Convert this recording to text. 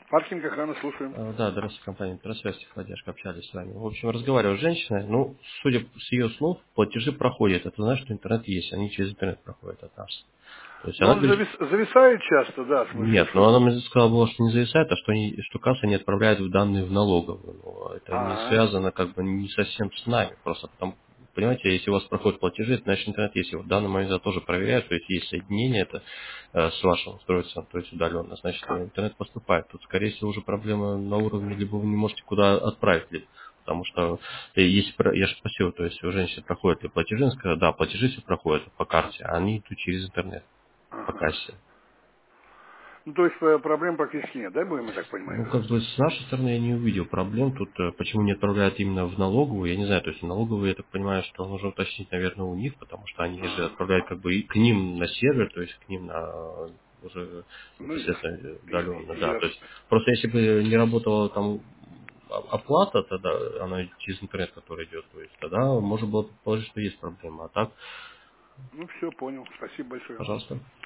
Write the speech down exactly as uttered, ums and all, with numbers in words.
Паркинг, охрана, слушаем. А, Да, здравствуйте, компания Интерсвязь, поддержка, общались с вами. В общем, разговаривал с женщиной, ну, судя с ее слов, платежи проходят. Это значит, что интернет есть, они через интернет проходят от нас. То есть Но она он говорит, завис- зависает часто, да, в смысле, нет, но что... она мне сказала, что не зависает, а что, они, что касса не отправляет в данные в налоговую. Но это не А, связано как бы не совсем с нами, просто потому, понимаете, если у вас проходят платежи, это значит интернет есть. И вот в данный момент я тоже проверяю, то есть есть соединение это э, с вашим устройством, то есть удаленно, значит а. интернет поступает. Тут, скорее всего, уже проблема на уровне, либо вы не можете куда отправить, либо потому что э, если про- я же спросил, то есть у женщины проходят ли платежи, она сказала, да, платежи все проходят по карте, а они идут через интернет по Ага. кассе. Ну, то есть э, проблем практически нет, да, будем мы так Ну, понимаем? как бы с нашей стороны я не увидел проблем. Тут э, почему не отправляют именно в налоговую, я не знаю. То есть в налоговую, я так понимаю, что нужно уточнить, наверное, у них, потому что они же Ага. отправляют как бы и к ним на сервер, то есть к ним на э, уже Ну, непосредственно э, и- удаленно, и- да. То есть ясно. просто если бы не работала там о- оплата, тогда она через интернет, который идет, то есть тогда можно было предположить, что есть проблема. А так, Ну, все, понял. Спасибо большое. пожалуйста.